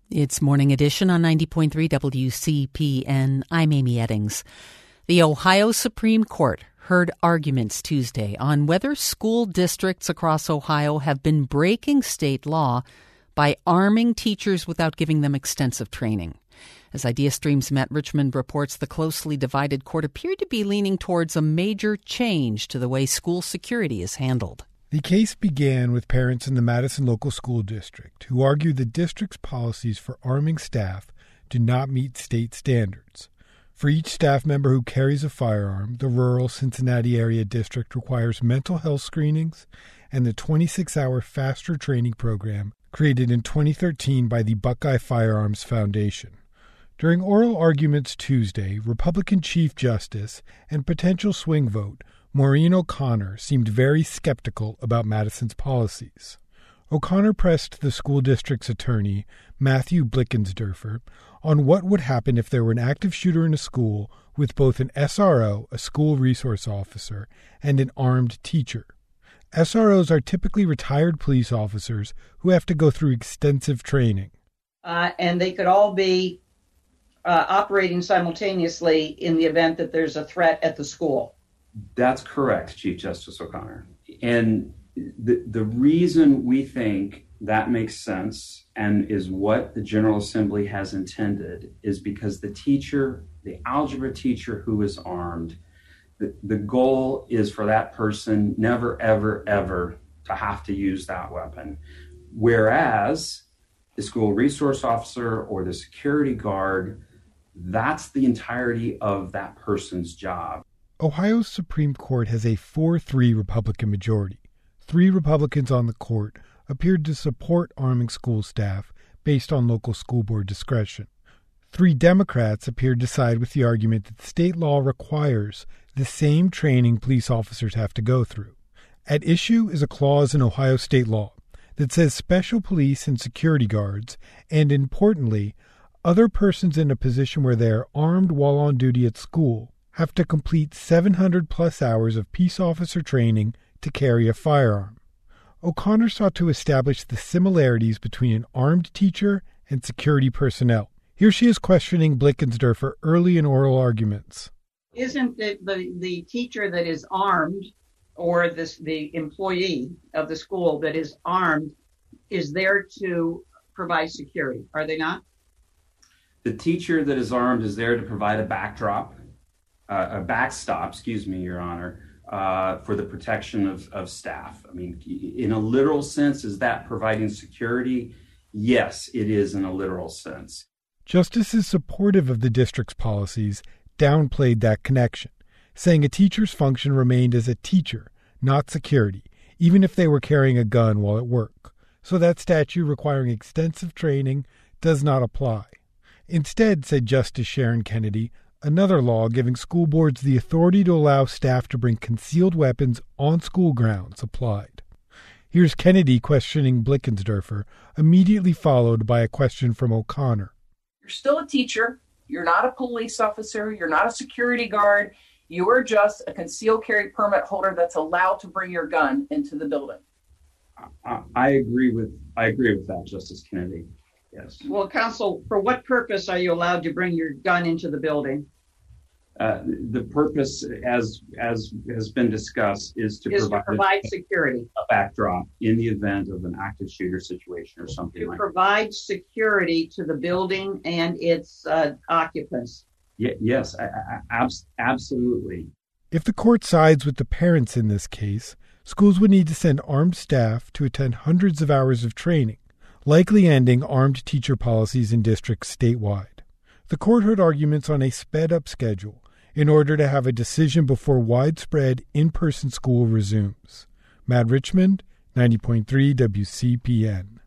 It's Morning Edition on 90.3 WCPN. I'm Amy Eddings. The Ohio Supreme Court heard arguments Tuesday on whether school districts across Ohio have been breaking state law by arming teachers without giving them extensive training. As IdeaStream's Matt Richmond reports, the closely divided court appeared to be leaning towards a major change to the way school security is handled. The case began with parents in the Madison Local School District who argued the district's policies for arming staff do not meet state standards. For each staff member who carries a firearm, the rural Cincinnati area district requires mental health screenings and the 26-hour FASTER training program created in 2013 by the Buckeye Firearms Foundation. During oral arguments Tuesday, Republican Chief Justice and potential swing vote Maureen O'Connor seemed very skeptical about Madison's policies. O'Connor pressed the school district's attorney, Matthew Blickensderfer, on what would happen if there were an active shooter in a school with both an SRO, a school resource officer, and an armed teacher. SROs are typically retired police officers who have to go through extensive training. And they could all be operating simultaneously in the event that there's a threat at the school. That's correct, Chief Justice O'Connor. And the reason we think that makes sense and is what the General Assembly has intended is because the teacher, the algebra teacher who is armed, the goal is for that person never, ever, ever to have to use that weapon. Whereas the school resource officer or the security guard, that's the entirety of that person's job. Ohio's Supreme Court has a 4-3 Republican majority. 3 Republicans on the court appeared to support arming school staff based on local school board discretion. 3 Democrats appeared to side with the argument that state law requires the same training police officers have to go through. At issue is a clause in Ohio state law that says special police and security guards, and importantly, other persons in a position where they are armed while on duty at school, have to complete 700-plus hours of peace officer training to carry a firearm. O'Connor sought to establish the similarities between an armed teacher and security personnel. Here she is questioning Blickensderfer early in oral arguments. Isn't the teacher that is armed or the employee of the school that is armed is there to provide security? Are they not? The teacher that is armed is there to provide a backstop, Your Honor, for the protection of staff. I mean, in a literal sense, is that providing security? Yes, it is in a literal sense. Justices supportive of the district's policies downplayed that connection, saying a teacher's function remained as a teacher, not security, even if they were carrying a gun while at work. So that statute requiring extensive training does not apply. Instead, said Justice Sharon Kennedy, another law giving school boards the authority to allow staff to bring concealed weapons on school grounds applied. Here's Kennedy questioning Blickensderfer, immediately followed by a question from O'Connor. You're still a teacher. You're not a police officer. You're not a security guard. You are just a concealed carry permit holder that's allowed to bring your gun into the building. I agree with that, Justice Kennedy. Yes. Well, counsel, for what purpose are you allowed to bring your gun into the building? The purpose, as has been discussed, is to provide security, a backdrop in the event of an active shooter situation or something like that. To provide security to the building and its occupants. Yes, absolutely. If the court sides with the parents in this case, schools would need to send armed staff to attend hundreds of hours of training, likely ending armed teacher policies in districts statewide. The court heard arguments on a sped-up schedule in order to have a decision before widespread in-person school resumes. Matt Richmond, 90.3 WCPN.